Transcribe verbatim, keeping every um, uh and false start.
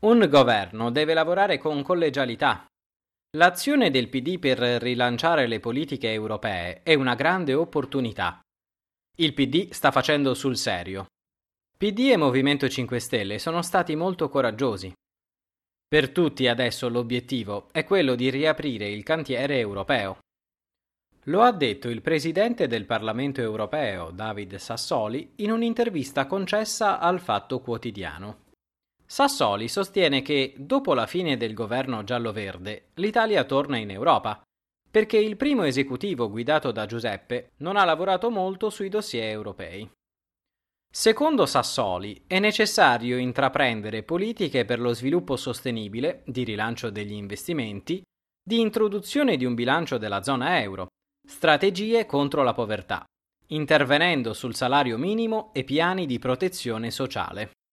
Un governo deve lavorare con collegialità. L'azione del P D per rilanciare le politiche europee è una grande opportunità. Il P D sta facendo sul serio. P D e Movimento cinque Stelle sono stati molto coraggiosi. Per tutti adesso l'obiettivo è quello di riaprire il cantiere europeo. Lo ha detto il presidente del Parlamento europeo, David Sassoli, in un'intervista concessa al Fatto Quotidiano. Sassoli sostiene che, dopo la fine del governo giallo-verde, l'Italia torna in Europa, perché il primo esecutivo guidato da Giuseppe non ha lavorato molto sui dossier europei. Secondo Sassoli, è necessario intraprendere politiche per lo sviluppo sostenibile, di rilancio degli investimenti, di introduzione di un bilancio della zona euro, strategie contro la povertà, intervenendo sul salario minimo e piani di protezione sociale.